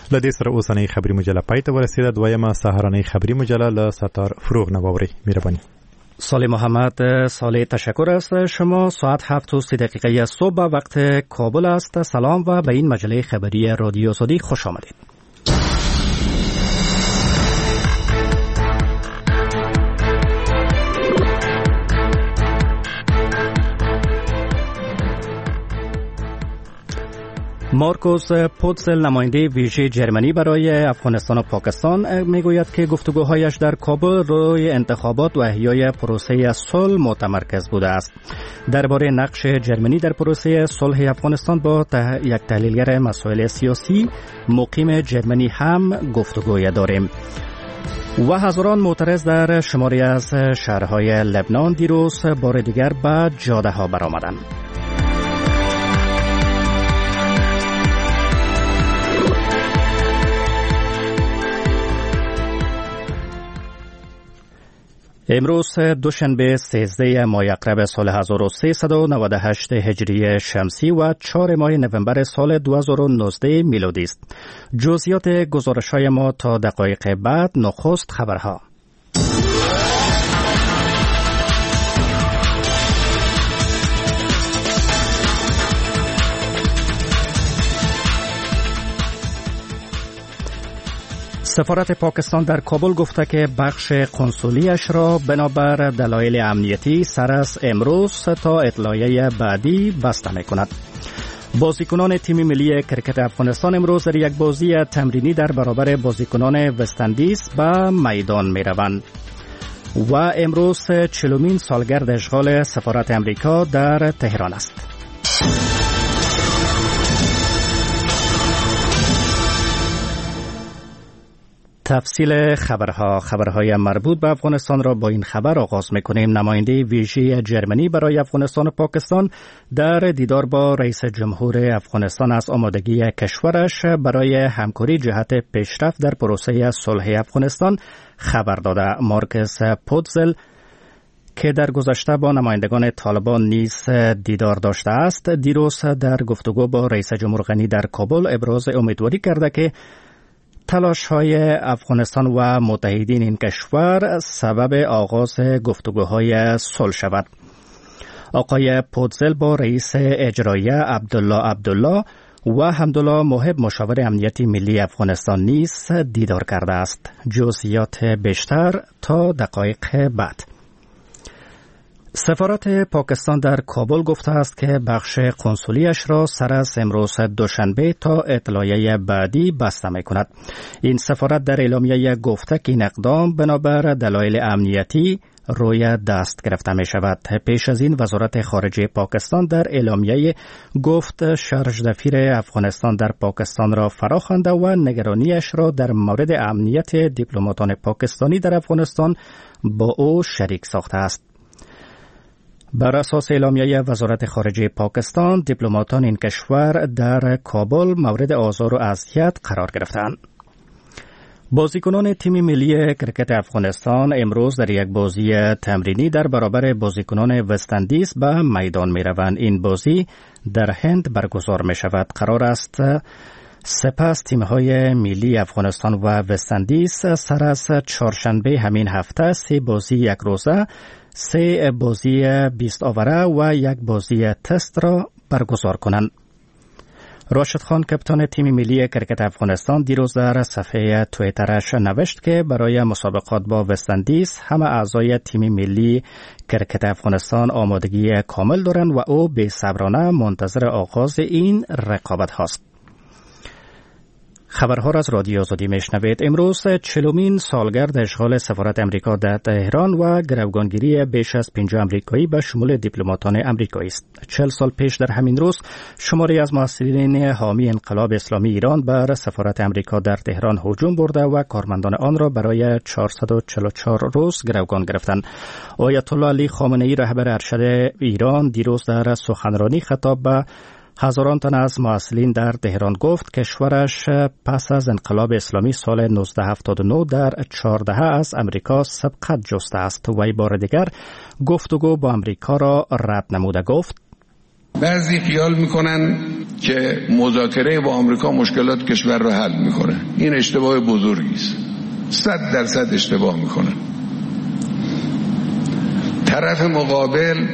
لدې سره اوسنۍ خبری مجله پای ته ورسیده. دویمه سهارنۍ خبری مجله له ستار فروغ نواوري. مهرباني. صالح محمد صالح تشکر است. شما ساعت 7:30 صبح وقت کابل است. سلام و به این مجله خبری رادیو آزادی خوش آمدید. مارکوس پوتزل نماینده ویژه جرمنی برای افغانستان و پاکستان میگوید که گفتگوهایش در کابل روی انتخابات و احیای پروسه صلح متمرکز بوده است. درباره نقش جرمنی در پروسه صلح افغانستان با یک تحلیلگر مسائل سیاسی مقیم جرمنی هم گفتگوی داریم. و هزاران معترض در شماری از شهرهای لبنان دیروز بار دیگر به جاده ها برآمدند. امروز دوشنبه 13 ماه اکتبر سال 1398 هجری شمسی و 4 ماه نوامبر سال 2019 میلادی است. جزئیات گزارش‌های ما تا دقایق بعد. نخست خبرها. سفارت پاکستان در کابل گفته که بخش قنسولیش را بنابر دلایل امنیتی سر از امروز تا اطلاعیه بعدی بسته می‌کند. بازیکنان تیم ملی کرکت افغانستان امروز در یک بازی تمرینی در برابر بازیکنان وست‌اندیز به میدان می‌روند. و امروز 40مین سالگرد اشغال سفارت امریکا در تهران است. تفصیل خبرهای مربوط به افغانستان را با این خبر آغاز می‌کنیم. نماینده ویژه جرمنی برای افغانستان و پاکستان در دیدار با رئیس جمهور افغانستان از آمادگی کشورش برای همکاری جهت پیشرفت در پروسه صلح افغانستان خبر داده. مارکوس پوتزل که در گذشته با نمایندگان طالبان نیز دیدار داشته است، دیروز در گفتگو با رئیس جمهور غنی در کابل ابراز امیدواری کرده که تلاش‌های افغانستان و متحدین این کشور سبب آغاز گفتگوهای صلح شود. آقای پوتزل با رئیس اجرایی عبدالله و حمدالله محب مشاور امنیتی ملی افغانستان نیز دیدار کرده است. جزئیات بیشتر تا دقایق بعد. سفارت پاکستان در کابل گفته است که بخش قنسولیش را سر از امروز دوشنبه تا اطلاعیه بعدی بسته می‌کند. این سفارت در اعلامیه گفته که این اقدام بنابر دلایل امنیتی روی دست گرفته می شود. پیش از این وزارت خارجه پاکستان در اعلامیه گفت شارژ دفیر افغانستان در پاکستان را فراخوانده و نگرانیش را در مورد امنیت دیپلماتان پاکستانی در افغانستان با او شریک ساخته است. بر اساس اعلامیه وزارت خارجه پاکستان، دیپلماتان این کشور در کابل مورد آزار و اذیت قرار گرفتند. بازیکنان تیم ملی کرکت افغانستان امروز در یک بازی تمرینی در برابر بازیکنان وست‌اندیز به میدان می روند. این بازی در هند برگزار می شود. قرار است سپس تیم‌های ملی افغانستان و وست‌اندیز سر از چهارشنبه همین هفته 3 بازی یک روزه، 3 بازی 20 آوره و 1 بازی تست را برگزار کنند. راشد خان کاپیتان تیم ملی کرکت افغانستان دیروز در صفحه توییترش نوشت که برای مسابقات با وست‌اندیز همه اعضای تیم ملی کرکت افغانستان آمادگی کامل دارند و او بی‌صبرانه منتظر آغاز این رقابت هاست. خبرها را از رادیو آزادی میشنوید. امروز 40مین سالگرد اشغال سفارت امریکا در تهران و گروگانگیری بیش از 50 امریکایی به شمول دیپلماتان امریکایی است. 40 سال پیش در همین روز شماری از مسئولین حامی انقلاب اسلامی ایران بر سفارت امریکا در تهران هجوم برده و کارمندان آن را برای 444 روز گروگان گرفتند. آیت الله علی خامنه‌ای رهبر ارشد ایران دیروز در سخنرانی خطاب به هزاران تن از مسئولین در تهران گفت کشورش پس از انقلاب اسلامی سال 1979 در 14 از امریکا سبقت جسته است. و بار دیگر گفتگو با امریکا را رد نموده گفت بعضی خیال میکنن که مذاکره با آمریکا مشکلات کشور را حل میکنه. این اشتباه بزرگی است. 100% اشتباه میکنه. طرف مقابل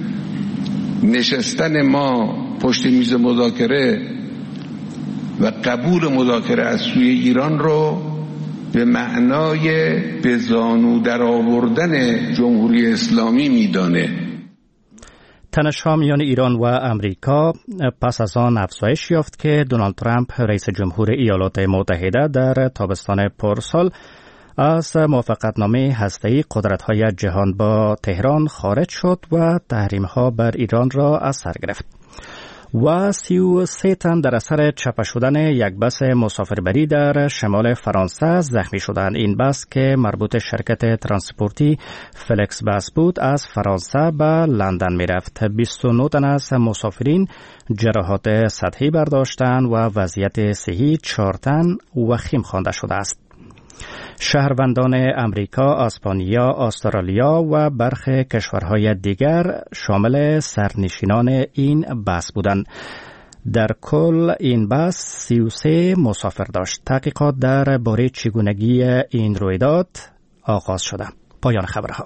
نشستن ما پشت میز مذاکره و قبول مذاکره از سوی ایران رو به معنای به زانو در آوردن جمهوری اسلامی میدانه. تنش‌ها میان ایران و امریکا پس از آن افزایش یافت که دونالد ترامپ رئیس جمهور ایالات متحده در تابستان پارسال از موافقتنامه هسته‌ای قدرت‌های جهان با تهران خارج شد و تحریم‌ها بر ایران را از سر گرفت. و 33 تن در اثر چپه شدن یک بس مسافربری در شمال فرانسه زخمی شدند. این بس که مربوط شرکت ترانسپورتی فلکس بس بود از فرانسه به لندن می رفت. 29 تن از مسافرین جراحات سطحی برداشتند و وضعیت صحی 4 تن وخیم خوانده شده است. شهروندان امریکا، اسپانیا، استرالیا و برخی کشورهای دیگر شامل سرنشینان این بس بودند. در کل این بس 33 مسافر داشت. تحقیقات در باره چگونگی این رویداد آغاز شده. پایان خبرها.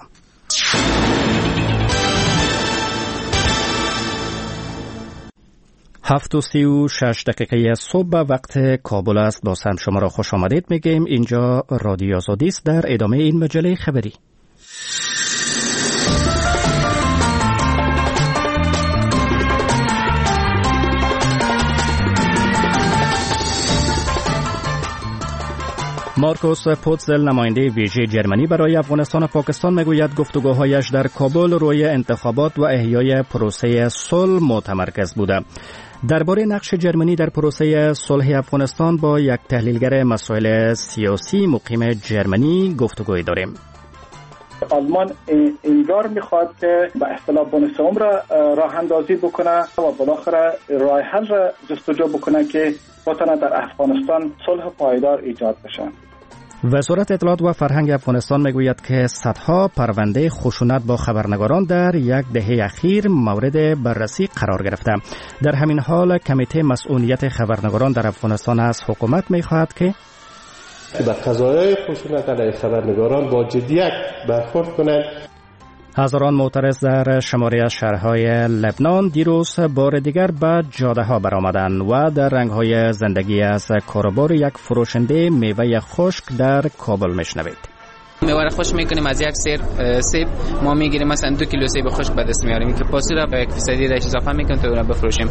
7:36 صبح وقت کابل است. باز هم شما را خوش آمدید میگیم. اینجا رادیو آزادی است. در ادامه این مجله خبری مارکوس پوتزل نماینده ویژه جرمنی برای افغانستان و پاکستان میگوید گفتگوهایش در کابل روی انتخابات و احیای پروسه صلح متمرکز بوده. درباره نقش جرمنی در پروسه صلح افغانستان با یک تحلیلگر مسائل سیاسی مقیم جرمنی گفتگوی داریم. آلمان انگار میخواد که به اصطلاح بونس عمر را راه اندازی بکنه و بالاخره راه حل را جستجو بکنه که بتونه در افغانستان صلح پایدار ایجاد بشه. وزارت اطلاعات و فرهنگ افغانستان میگوید که صدها پرونده خشونت با خبرنگاران در یک دهه اخیر مورد بررسی قرار گرفته. در همین حال کمیته مسئولیت خبرنگاران در افغانستان از حکومت میخواهد که در قضایای خشونت علیه خبرنگاران با جدیت برخورد کنند. هزاران معترض در شماری از شهرهای لبنان دیروز بار دیگر به جاده ها برآمدند و در رنگ‌های زندگی از کاروبار یک فروشنده میوه خشک در کابل میشنوید. میوه خشک میکنیم از یک سیب ما میگیریم مثلا 2 کیلو سیب خشک به دست میاریم که پاسی را به 1% ریش اضافه میکنیم تا اون را بفروشیم.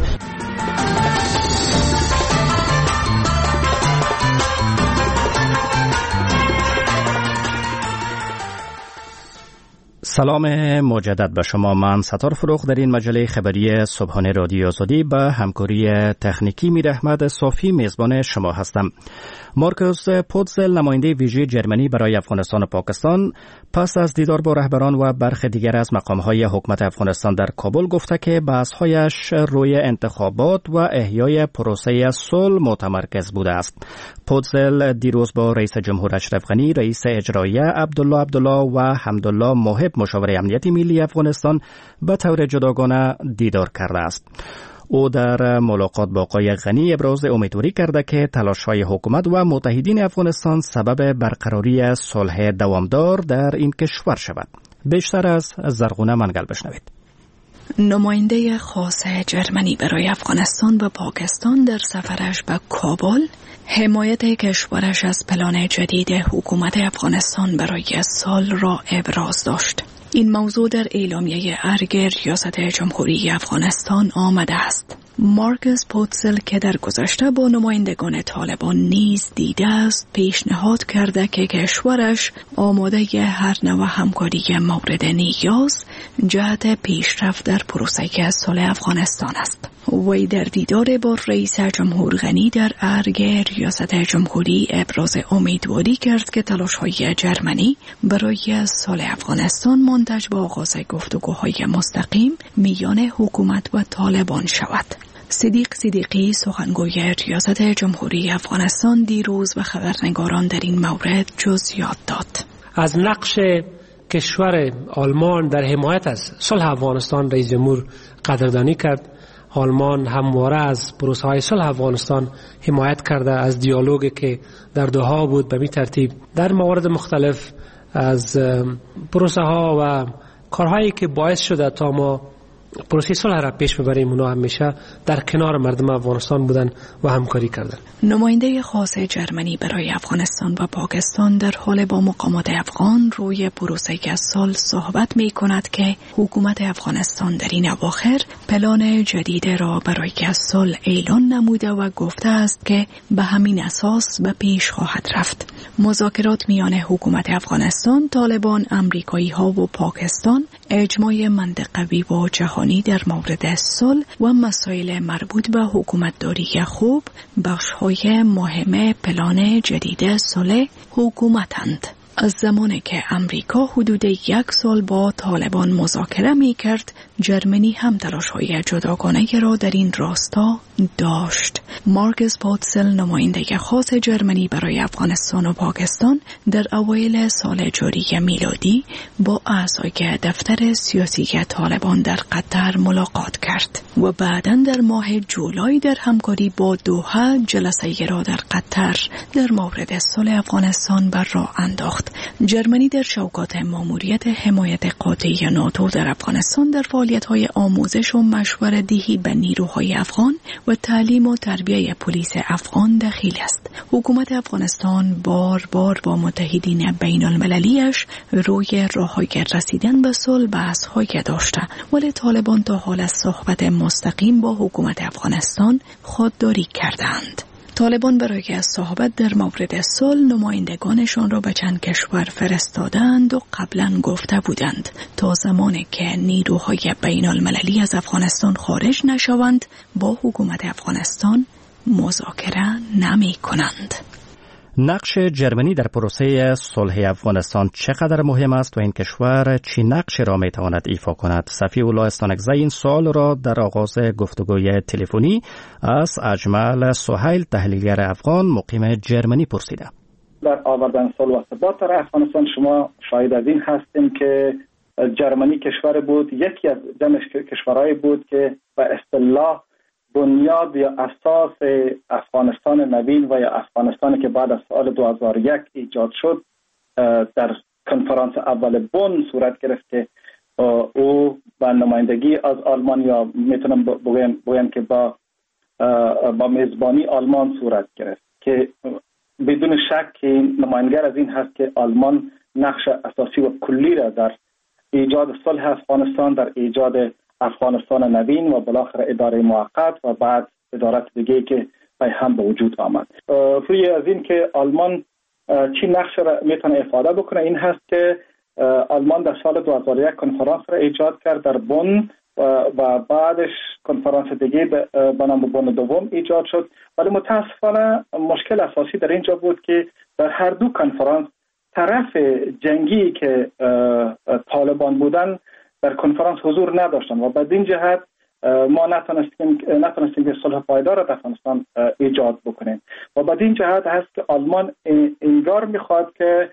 سلام مجدد به شما. من ستار فروغ در این مجله خبری صبحانه رادیو آزادی به همکاری تکنیکی میر احمد صافی میزبان شما هستم. مارکوس پوتزل نماینده ویژه جرمنی برای افغانستان و پاکستان پس از دیدار با رهبران و برخی دیگر از مقامهای حکومت افغانستان در کابل گفته که بحث‌هایش روی انتخابات و احیای پروسه صلح متمرکز بوده است. پوتزل دیروز با رئیس جمهور اشرف غنی، رئیس اجراییه عبدالله و حمدالله محب مشاور امنیتی ملی افغانستان به طور جداگانه دیدار کرده است. او در ملاقات با آقای غنی ابراز امیدواری کرده که تلاش‌های حکومت و متحدین افغانستان سبب برقراری صلح دوامدار در این کشور شود. بیشتر از زرغونه منگل بشنوید. نماینده خاص جرمنی برای افغانستان و پاکستان در سفرش به کابل حمایت کشورش از پلان جدید حکومت افغانستان برای سال را ابراز داشت. این موضوع در اعلامیه ارگ ریاست جمهوری افغانستان آمده است. مارکوس پوتزل که در گذشته با نمایندگان طالبان نیز دیده است، پیشنهاد کرده که کشورش آماده هر نوع همکاری مورد نیاز جهت پیشرفت در پروسه صلح افغانستان است. وی در دیدار با رئیس جمهور غنی در ارگ ریاست جمهوری ابراز امیدواری کرد که تلاش‌های جرمنی برای صلح افغانستان منتج به آغاز گفتگوهای مستقیم میان حکومت و طالبان شود. صدیق صدیقی سخنگوی ریاست جمهوری افغانستان دیروز به خبرنگاران در این مورد جزئیات داد. از نقش کشور آلمان در حمایت از صلح افغانستان رئیس جمهور قدردانی کرد آلمان همواره از پروسه های صلح افغانستان حمایت کرده، از دیالوگی که در دوحه بود به این ترتیب در موارد مختلف، از پروسه ها و کارهایی که باعث شده تا ما پروسه صلح را پیش ببریم، اونا همیشه در کنار مردم افغانستان بودن و همکاری کردن. نماینده خاص جرمنی برای افغانستان و پاکستان در حال با مقامات افغان روی پروسه صلح صحبت می کند که حکومت افغانستان در این اواخر پلان جدید را برای صلح اعلان نموده و گفته است که به همین اساس به پیش خواهد رفت. مذاکرات میان حکومت افغانستان، طالبان، امریکایی ها و پاکستان، اجماع منطقوی و جهانی در مورد صلح و مسائل مربوط به حکومتداری خوب بخش‌های مهم پلان جدید صلح حکومتند. از زمانی که امریکا حدود 1 سال با طالبان مذاکره می کرد، جرمنی هم تلاش‌های جداگانه را در این راستا داشت. مارکس پوتسل، نماینده خاص جرمنی برای افغانستان و پاکستان، در اوایل سال جاری میلادی با اعضای دفتر سیاسی طالبان در قطر ملاقات کرد و بعداً در ماه جولای در همکاری با دوحه جلسه را در قطر در مورد صلح افغانستان بر راه انداخت. جرمنی در شوکات ماموریت حمایت قاطع ناتو در افغانستان در فعالیت‌های آموزش و مشوره‌دهی به نیروهای افغان و تعلیم و تربیه پلیس افغان دخیل است. حکومت افغانستان بار بار با متحدین بین المللیش روی راه‌های رسیدن به صلح بحث‌های داشته، ولی طالبان تا حال از صحبت مستقیم با حکومت افغانستان خودداری کردند. طالبان برای صحبت در مورد صلح نمایندگانشان را به چند کشور فرستادند و قبلا گفته بودند تا زمانی که نیروهای بین المللی از افغانستان خارج نشوند با حکومت افغانستان مذاکره نمی کنند. نقش جرمنی در پروسه صلح افغانستان چقدر مهم است و این کشور چه نقشی را می تواند ایفا کند؟ صفی الله استانکزی این سوال را در آغاز گفتگوی تلفنی از اجمل سهیل، تحلیلگر افغان مقیم جرمنی، پرسیده. در آوردن صلح و ثبات در افغانستان شما شاهد از این هستیم که جرمنی کشور بود، یکی از جمع کشورهایی بود که به اصطلاح بنیاد یا اساس افغانستان نوین و یا افغانستانی که بعد از سال 2001 ایجاد شد در کنفرانس اول بن صورت گرفت که او با نمایندگی از آلمان یا میتونم بگویم که با میزبانی آلمان صورت گرفت که بدون شک نماینگر از این هست که آلمان نقش اساسی و کلی را در ایجاد صلح افغانستان، در ایجاد افغانستان نوین و بالاخره اداره موقت و بعد ادارات دیگه که هم به وجود آمد. روی از این که آلمان چی نقش را میتونه افاده بکنه این هست که آلمان در سال 2001 کنفرانس را ایجاد کرد در بن و بعدش کنفرانس دیگه به نام بن دوم ایجاد شد، ولی متاسفانه مشکل اساسی در اینجا بود که در هر دو کنفرانس طرف جنگی که طالبان بودن در کنفرانس حضور نداشتن و بعد این جهت ما نتونستیم که صلح پایدار در افغانستان ایجاد بکنیم و بعد این جهت هست که آلمان انگار میخواد که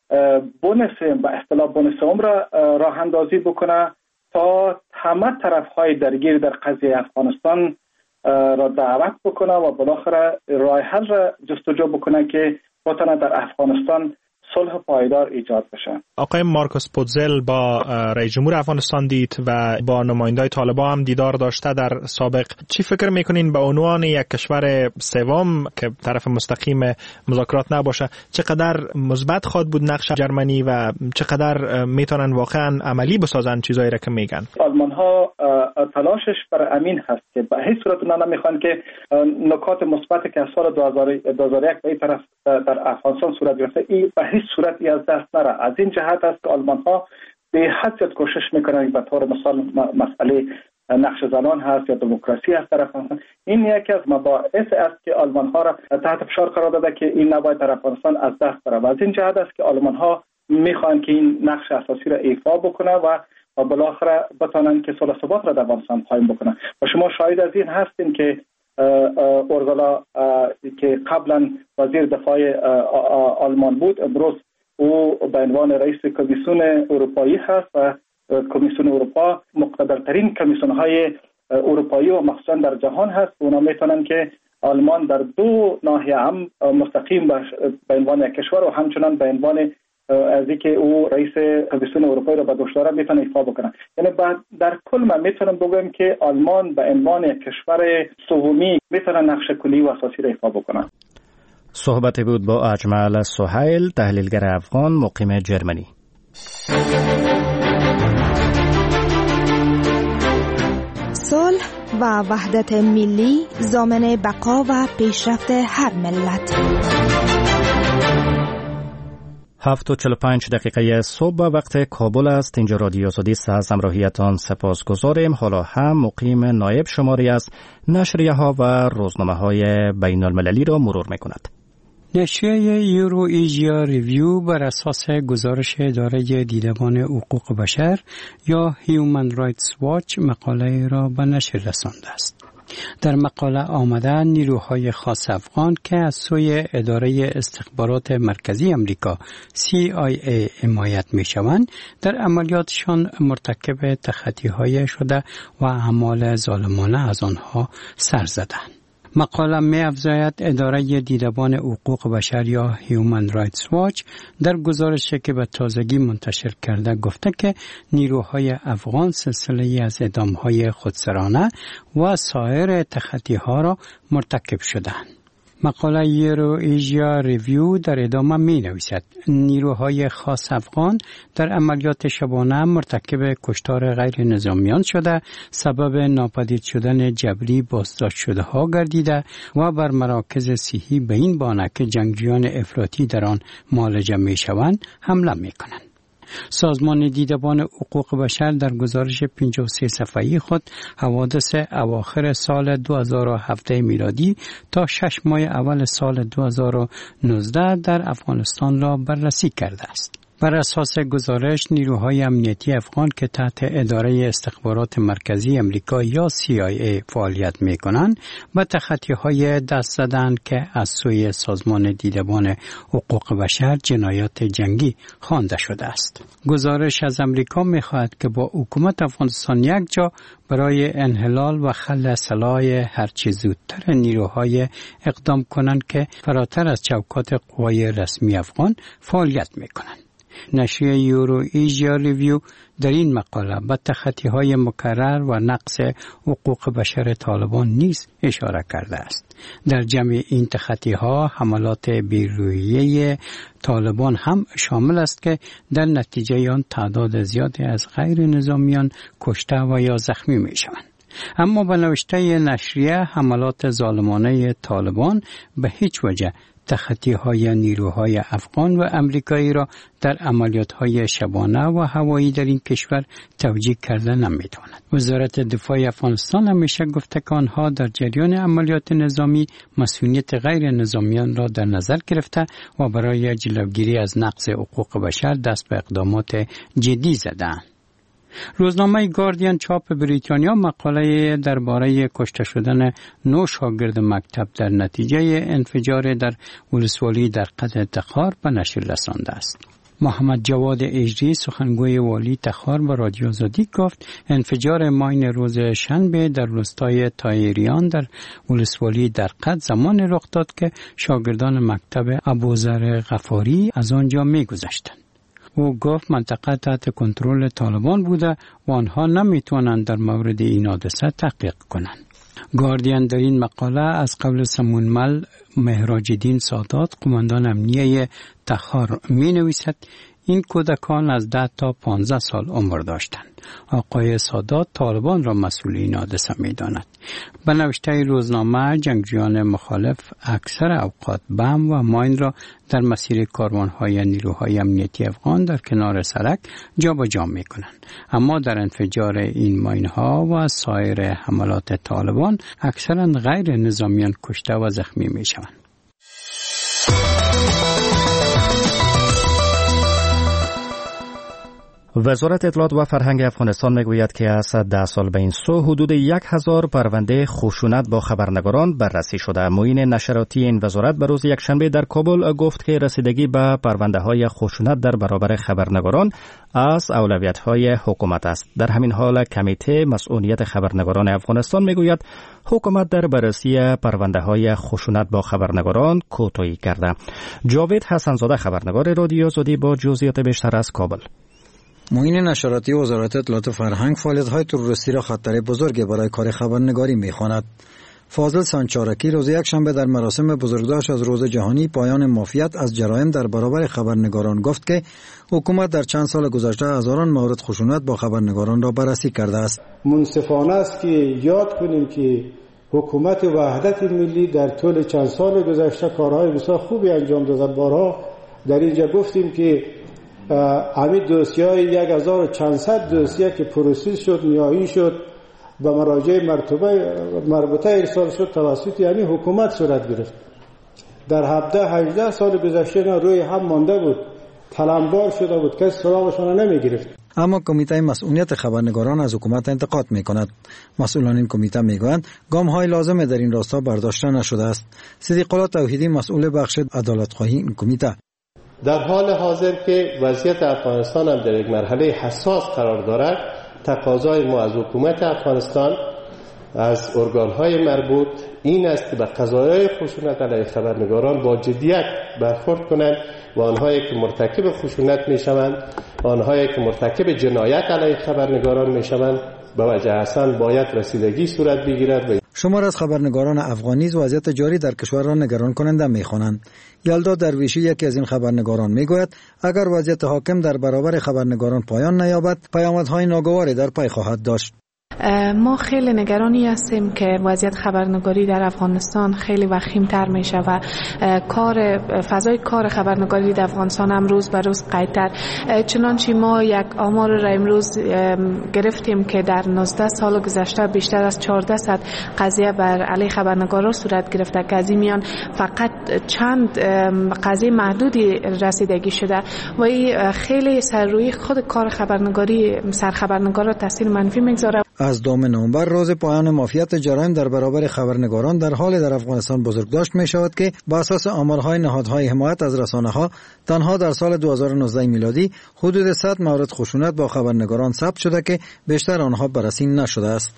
به اصطلاح بن سوم را راه اندازی بکنه تا همه طرف‌های درگیر در قضیه افغانستان را دعوت بکنه و بالاخره راه حل را جستجو بکنه که بتونه در افغانستان صلح پایدار ایجاد بشه. آقای مارکوس پوتزل با رئیس جمهور افغانستان دید و با نمایندای طالبان هم دیدار داشته در سابق. چی فکر میکنین به عنوان یک کشور سوم که طرف مستقیم مذاکرات نباشه چقدر مثبت خواهد بود نقش جرمنی و چقدر میتونن واقعا عملی بسازن چیزایی را که میگن؟ آلمان ها تلاشش برای امین هست که به هیچ صورت اونا نمیخوان که نکات مثبتی که از سال 2001 به این طرف در افغانستان صورت گرفته به هیچ صورتی از دست نره. از این جهت است که آلمان ها به حد زیاد کوشش میکنن به طور مثال مسئله نقش زنان هست یا دموکراسی هست در افغانستان. این یکی از مباحث است که آلمان ها را تحت فشار قرار داده که این نباید در افغانستان از دست بره و از این جهت است که آلمان ها میخوان که این نقش اساسی را ایفا بکنه و بالاخره بتونن که صلح و ثبات را در افغانستان قایم بکنن. و شما شاهد از این هستین که اورزولا که قبلا وزیر دفاع آلمان بود امروز او به عنوان رئیس کمیسیون اروپایی هست و کمیسیون اروپا مقتدرترین کمیسیون های اروپایی و مخصوصا در جهان هست. اونا میتونن که آلمان در دو ناحیه هم مستقیم به عنوان یک کشور و همچنان به عنوان از اینکه او رئیس کمیسیون اروپایی را به دوش داره میتونه ایفا بکنه. یعنی در کل من میتونم بگم که آلمان به عنوان یک کشور سومی میتونه نقش کلی و اساسی را ایفا بکنه. صحبت بود با اجمل سهیل، تحلیلگر افغان مقیم جرمنی. صلح و وحدت ملی ضامن بقا و پیشرفت هر ملت. 7:45 صبح وقت کابل است. اینجا رادیو آزادی است. از همراهیتان سپاسگزاریم. حالا هم مقیم نایب شماری از نشریه ها و روزنامه های بین المللی را مرور می کند. نشریه یورو ایژیا ریویو بر اساس گزارش اداره دیدبان حقوق بشر یا هیومن رایتس واچ مقاله را به نشر رسانده است. در مقاله آمده نیروهای خاص افغان که از سوی اداره استخبارات مرکزی امریکا CIA حمایت می شوند در عملیاتشان مرتکب تخطی‌های شده و اعمال ظالمانه از آنها سر زدند. مقاله می افزاید اداره دیدبان حقوق بشر یا هیومن رایتس واچ در گزارشی که به تازگی منتشر کرده گفته که نیروهای افغان سلسله از اعدام‌های خودسرانه و سایر تخطی‌ها را مرتکب شدند. مقاله یورو ایژیا ریویو در ادامه می نویسد نیروهای خاص افغان در عملیات شبانه مرتکب کشتار غیر نظامیان شده، سبب ناپدید شدن جبری بازداشت شده ها گردیده و بر مراکز صحی به این بهانه که جنگجویان افراطی در آن معالجه می شوند حمله می کنند. سازمان دیدبان حقوق بشر در گزارش 53 صفحه‌ای خود حوادث اواخر سال 2017 میلادی تا 6 ماه اول سال 2019 در افغانستان را بررسی کرده است. بر اساس گزارش نیروهای امنیتی افغان که تحت اداره استخبارات مرکزی امریکا یا CIA فعالیت می‌کنند به تخطی‌های دست زدند که از سوی سازمان دیدبان حقوق بشر جنایات جنگی خوانده شده است. گزارش از امریکا می‌خواهد که با حکومت افغانستان یک جا برای انحلال و خلع سلاح هرچه زودتر نیروهای اقدام کنند که فراتر از چوکات قوای رسمی افغان فعالیت می‌کنند. نشریه یورو ایژیا ریویو در این مقاله به تخطی‌های مکرر و نقض حقوق بشر طالبان نیز اشاره کرده است. در جمع این تخطی‌ها حملات بیروحیه طالبان هم شامل است که در نتیجه آن تعداد زیادی از غیر نظامیان کشته و یا زخمی می شوند. اما به نوشته نشریه حملات ظالمانه طالبان به هیچ وجه تخطی‌های نیروهای افغان و امریکایی را در عملیات‌های شبانه و هوایی در این کشور توجیه کرده نمی‌تواند. وزارت دفاع افغانستان همیشه گفته که آنها در جریان عملیات نظامی مسئولیت غیر نظامیان را در نظر گرفته و برای جلوگیری از نقض حقوق بشر دست به اقدامات جدی زدند. روزنامه گاردین چاپ بریتانیا مقاله درباره کشته شدن 9 شاگرد مکتب در نتیجه انفجار در ولسوالی در قطع تخار به نشر رسانده است. محمد جواد اجری سخنگوی والی تخار به رادیو آزادی گفت انفجار ماین روز شنبه در روستای تایریان در ولسوالی در قطع زمان رخ داد که شاگردان مکتب ابوذر غفاری از آنجا می‌گذشتند. او گفت منطقه تحت کنترل طالبان بوده و آنها نمیتوانند در مورد این حادثه تحقیق کنند. گاردین در این مقاله از قول سمونمل مهراج الدین سادات قماندان امنیه تخار می نویسد این کودکان از 10 تا 15 سال عمر داشتند. آقای سادات طالبان را مسئول این حادثه می داند. به نوشته روزنامه جنگجویان مخالف اکثر اوقات بم و ماین را در مسیر کاروانهای نیروهای امنیتی افغان در کنار سرک جابجا می کنند. اما در انفجار این ماین ها و سایر حملات طالبان اکثرا غیر نظامیان کشته و زخمی می شوند. وزارت اطلاعات و فرهنگ افغانستان میگوید که از 10 سال به این سو حدود 1000 پرونده خشونت با خبرنگاران بررسی شده. معین نشراتی این وزارت به روز یکشنبه در کابل گفت که رسیدگی به پرونده‌های خشونت در برابر خبرنگاران از اولویت‌های حکومت است. در همین حال کمیته مسئولیت خبرنگاران افغانستان میگوید حکومت در بررسی پرونده‌های خشونت با خبرنگاران کوتاهی کرده. جاوید حسنزاده خبرنگار رادیو آزادی با جزئیات بیشتر از کابل. معین نشراتی وزارت اطلاعات و فرهنگ فعالیت‌های تروریستی را خطر بزرگی برای کار خبرنگاری می‌خواند. فاضل سانچارکی روز یکشنبه در مراسم بزرگداشت از روز جهانی پایان مافیات از جرایم در برابر خبرنگاران گفت که حکومت در چند سال گذشته هزاران مورد خشونت با خبرنگاران را بررسی کرده است. منصفانه است که یاد کنیم که حکومت وحدت ملی در طول چند سال گذشته کارهای بسیار خوبی انجام داده. بارها در اینجا گفتیم که همین دوسیه‌های 1400 دوسیه که پروسس شد، نهایی شد و مراجع مربوطه ارسال شد توسط یعنی حکومت صورت گرفت. در 17-18 سال گذشته روی هم مانده بود، تلمبار شده بود، کسی سراغشان نمی گرفت. اما کمیته مسئولیت خبرنگاران از حکومت انتقاد می کند. مسئولان این کمیته می گویند گام های لازم در این راستا برداشته نشده است. صدیق الله توحیدی مسئول بخش عدالت خواهی این کمیته: در حال حاضر که وضعیت افغانستان هم در یک مرحله حساس قرار دارد، تقاضای ما از حکومت افغانستان، از ارگان‌های مربوط این است که به قضایای خشونت علیه خبرنگاران با جدیت برخورد کنند و آنهایی که مرتکب خشونت می‌شوند، آنهایی که مرتکب جنایت علیه خبرنگاران می‌شوند، به وجه حسن باید رسیدگی صورت بگیرد. و شمار از خبرنگاران افغانی وضعیت جاری در کشور را نگران کننده می‌خوانند. یلدا درویشی یکی از این خبرنگاران میگوید اگر وضعیت حاکم در برابر خبرنگاران پایان نیابد، پیامدهای ناگواری در پی خواهد داشت. ما خیلی نگرانی هستیم که وضعیت خبرنگاری در افغانستان خیلی وخیم‌تر میشه و فضای کار خبرنگاری در افغانستان هم روز به روز قیدتر. چنانچه ما یک آمار را امروز گرفتیم که در 19 سال گذشته بیشتر از 1400 قضیه بر علیه خبرنگاران صورت گرفته که از این میان فقط چند قضیه محدودی رسیدگی شده و این خیلی سر روی خود کار خبرنگاری سرخبرنگار را تاثیر منفی میگذاره. از 2 نوامبر روز پایان مافیات جرایم در برابر خبرنگاران در حال در افغانستان بزرگداشت می شود که بر اساس آمارهای نهادهای حمایت از رسانه‌ها تنها در سال 2019 میلادی حدود 100 مورد خشونت با خبرنگاران ثبت شده که بیشتر آنها بررسی نشده است.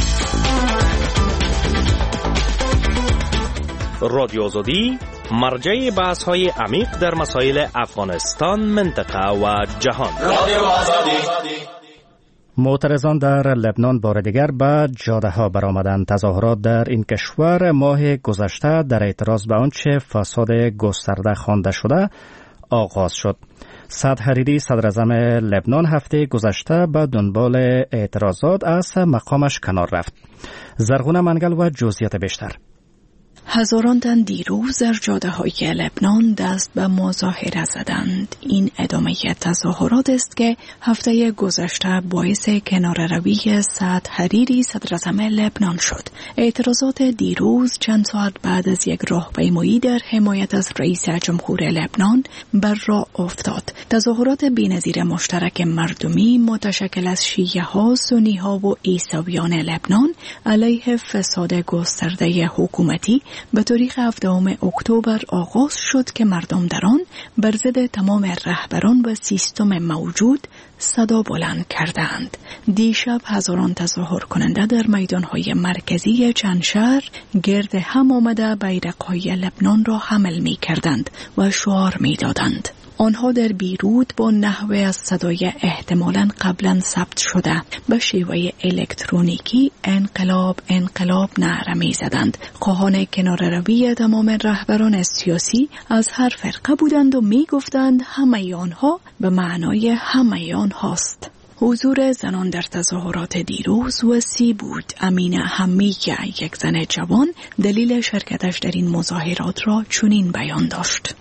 رادیو آزادی مرجع بحث‌های عمیق در مسائل افغانستان، منطقه و جهان. رادیو آزادی. معترضان در لبنان بار دیگر به جاده‌ها برآمدند. تظاهرات در این کشور ماه گذشته در اعتراض به آنچه فساد گسترده خوانده شده آغاز شد. سعد حریری صدر اعظم لبنان هفته گذشته به دنبال اعتراضات از مقامش کنار رفت. زرغونه منگل و جزئیات بیشتر. هزاران تن دیروز در جاده‌های لبنان دست به مظاهره زدند. این ادامه تظاهرات است که هفته گذشته باعث کناره‌روی سعد حریری صدر اعظم لبنان شد. اعتراضات دیروز چند ساعت بعد از یک راهپیمایی در حمایت از رئیس جمهور لبنان بر راه افتاد. تظاهرات بی‌نظیر مشترک مردمی متشکل از شیعه‌ها، سنی‌ها و عیسویان لبنان علیه فساد گسترده حکومتی به تاریخ 7 اکتبر آغاز شد که مردم در آن بر ضد تمام رهبران و سیستم موجود صدا بلند کردند. دیشب هزاران تظاهر کننده در میدانهای مرکزی چند شهر گرد هم آمده بیرق‌های لبنان را حمل می کردند و شعار می دادند. آنها در بیروت با نحوه از صدای احتمالاً قبلا ثبت شده به شیوه الکترونیکی انقلاب انقلاب نعره می زدند. خواهان کناره‌روی تمام رهبران سیاسی از هر فرقه بودند و می گفتند همه آنها به معنای همه آنهاست. حضور زنان در تظاهرات دیروز وسیع بود. امینه حمیه، یک زن جوان، دلیل شرکتش در این مظاهرات را چنین بیان داشت: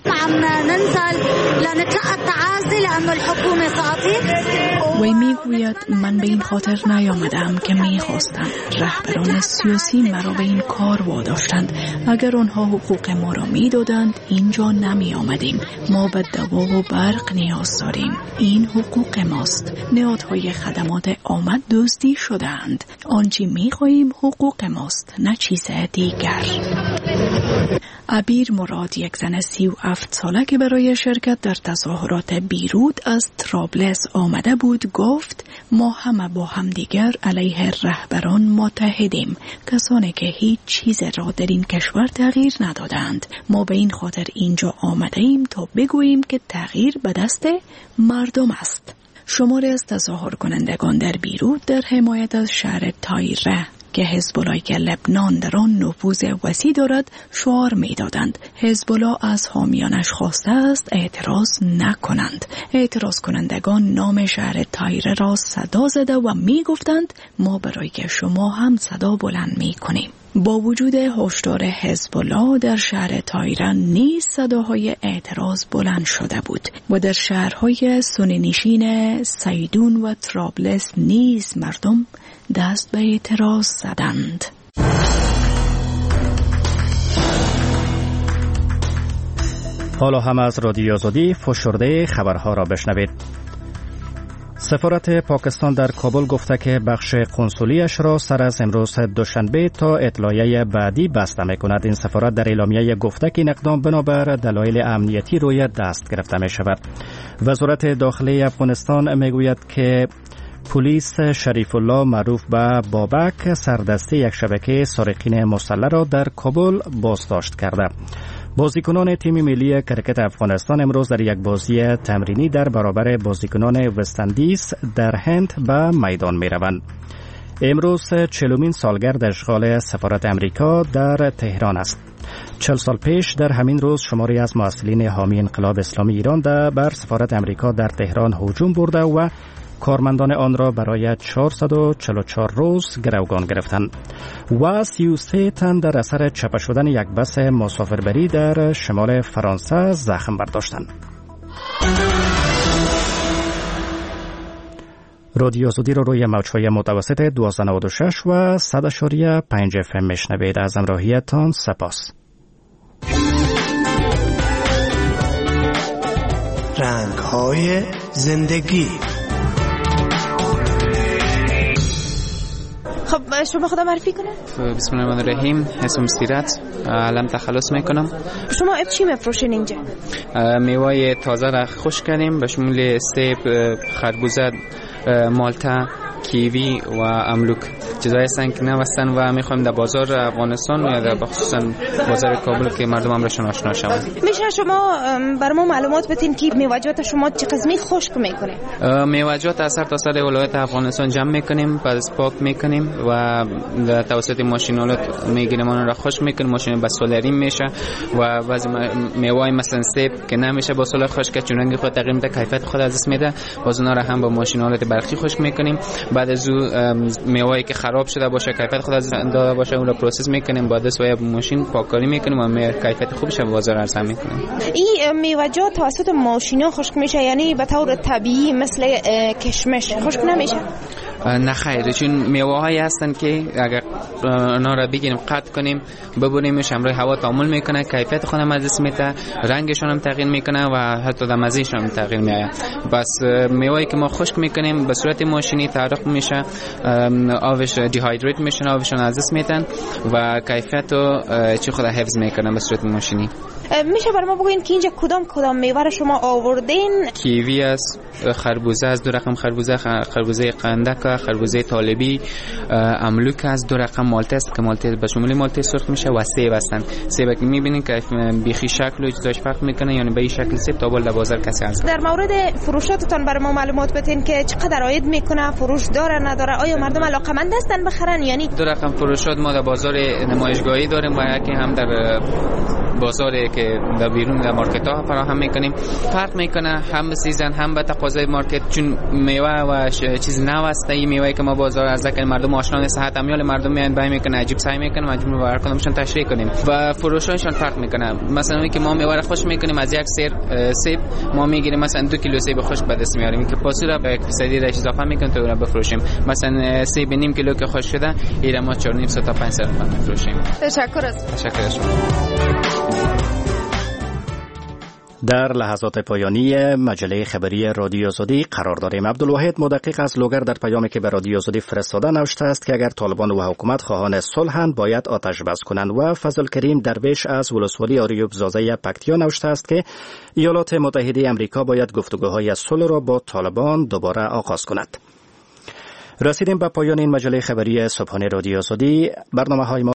وی میگوید من به این خاطر نیامدم که میخواستم. رهبران سیاسی مرا به این کار واداشتند. اگر آنها حقوق ما را میدادند اینجا نمی آمدیم. ما به دوا و برق نیاز داریم. این حقوق ماست. نهادهای خدمات آمد دزدی شدند. آنچه میخواهیم حقوق ماست، نه چیز دیگر. عبیر مراد، یک زن 37 ساله که برای شرکت در تظاهرات بیرود از طرابلس آمده بود، گفت ما همه با همدیگر علیه رهبران متحدیم، کسانی که هیچ چیز را در این کشور تغییر ندادند. ما به این خاطر اینجا آمده ایم تا بگوییم که تغییر به دست مردم است. شماری از تظاهر کنندگان در بیرود در حمایت از شهر تایره که حزب الله لبنان در آن نفوذ وسیع دارد شعار می‌دادند. حزب الله از حامیانش خواسته است اعتراض نکنند. اعتراض کنندگان نام شهر تایره را صدا زده و می‌گفتند ما برای شما هم صدا بلند می‌کنیم. با وجود هشدار حزب الله در شهر تایره نیز صداهای اعتراض بلند شده بود و در شهرهای سنی‌نشین سیدون و طرابلس نیز مردم دست به اعتراض زدند. حالا هم از رادیو آزادی فشرده خبرها را بشنوید. سفارت پاکستان در کابل گفته که بخش قنصلیش را سر از امروز دوشنبه تا اطلاعیه بعدی بسته می‌کند. این سفارت در اعلامیه گفته که این اقدام بنابر دلایل امنیتی روی دست گرفته می‌شود. وزارت داخلی افغانستان می‌گوید که پلیس شریف الله معروف به بابک سردسته یک شبکه سارقین مسلح را در کابل بازداشت کرده. بازیکنان تیم ملی کرکت افغانستان امروز در یک بازی تمرینی در برابر بازیکنان وستندیز در هند به میدان می روند. امروز 40مین سالگرد اشغال سفارت امریکا در تهران است. 40 سال پیش در همین روز شماری از مسئولین حامی انقلاب اسلامی ایران بر سفارت امریکا در تهران هجوم برده و کارمندان آن را برای 444 روز گروگان گرفتند و 33 تن در اثر چپه شدن یک بس مسافربری در شمال فرانسه زخم برداشتند. رادیو آزادی را روی موج‌های متوسط 1296 و 100.5 FM میشنوید. از همراهیتان سپاس. رنگ‌های زندگی. خب شما خدا معرفی کنه؟ بسم الله الرحمن الرحیم. اسم سیرت علم تخلص میکنم. شما چی میفروشین اینجا؟ میوه تازه را خشک کردیم به شمول سیب، خربوزه، مالتا، کیوی و املوک. چیزایی هستن که نوستن و میخوایم در بازار افغانستان یا در خصوصا بازار کابل که مردم هم راشون آشنا شوند. میشه شما برای ما معلومات بدین که میوه‌جات شما چه قسمی خشک میکنه؟ میوه‌جات از سرتاسر ولایت افغانستان جمع میکنیم، بعد پاک میکنیم و در توسط ماشینالات میگیریم اون را خشک میکنیم. ماشین با سولرین میشه و بعضی میوه‌ای مثلا سیب که نمیشه با سولر خشک چون رنگ خود تغییر میده، کیفیت خود از دست میده، باز اونها را هم با ماشینالات برقی خشک میکنیم. بعد از میوه‌ای که خراب شده باشه، کیفیت خود از داده باشه، اون رو پروسس میکنیم، با دست و ماشین پاککاری میکنیم و کیفیت خوبش به بازار عرضه میکنیم. این میوه‌جات توسط ماشینا خشک میشه، یعنی به طور طبیعی مثل کشمش خشک نمیشه؟ نه خیر، چون میوه‌هایی هستن که اگر اونا را بگیریم قطع کنیم ببریمش همراه هوا تعامل میکنه، کیفیت خود هم از دست میده، رنگشون هم تغییر میکنه و حتی در مزهشون هم تغییر میاد. بس میوه‌ای که ما خشک میکنیم به صورت ماشینی تعرق میشه، آبش دیهایدریت میشن، آبشون از دست میدن و کیفیت رو چی خود حفظ میکنن به صورت ماشینی. میشه برای ما بگین که اینجا کدام میوه رو شما آوردین؟ کیوی است، خربوزه است، 2 رقم خربوزه قندک، خربوزه طالبی، املوک است، 2 رقم مالته است که مالته به شمول مالته سرخ میشه و سیب هستن. سیب که میبینین که بیخی شکل و چیزاش فرق میکنه، یعنی به این شکل سیب تا بالا بازار کسی هست. در مورد فروشاتتون برای ما معلومات بدین که چقدر عاید میکنه، فروش داره نداره، آیا مردم علاقمند هستن بخرن؟ یعنی 2 رقم فروشات ما در بازار نمایشگاهی داریم و یکی هم در بازار که که در بیرون در مارکت ها فراهم میکنیم. فرق میکنه هم به سیزن هم به تقاضای مارکت، چون میوه و چیز نو است. این میوه که ما بازار از لکن مردم آشنا نیست، حتی امیال مردم میان بای میکنه، عجیب سعی میکنه مجبور باور کنمشون تشریح کنیم و فروششون فرق میکنه. مثلا که ما میوه خوش میکنیم از یک سیب ما میگیریم مثلا 2 کیلو سیب خشک به دست میاریم که پاسورا به اقتصادی رش اضافه میکنه تا اون بفروشیم. مثلا سیب نیم کیلو که خشک شده ایرا ما 4.5 تا 5 سر میفروشیم. تشکر از شما. در لحظات پایانی مجله خبری رادیو آزادی قرار داریم. عبدالواحد مدقق از لوگر در پیامی که به رادیو آزادی فرستاده نوشته است که اگر طالبان و حکومت خواهان صلحند باید آتش بس کنند. و فضل کریم درویش از ولسوالی آریوب زازه پکتیا نوشته است که ایالات متحده امریکا باید گفتگوهای صلح را با طالبان دوباره آغاز کند. رسیدیم به پایان این مجله خبری صبحانه رادیو آزادی. برنامه‌های ما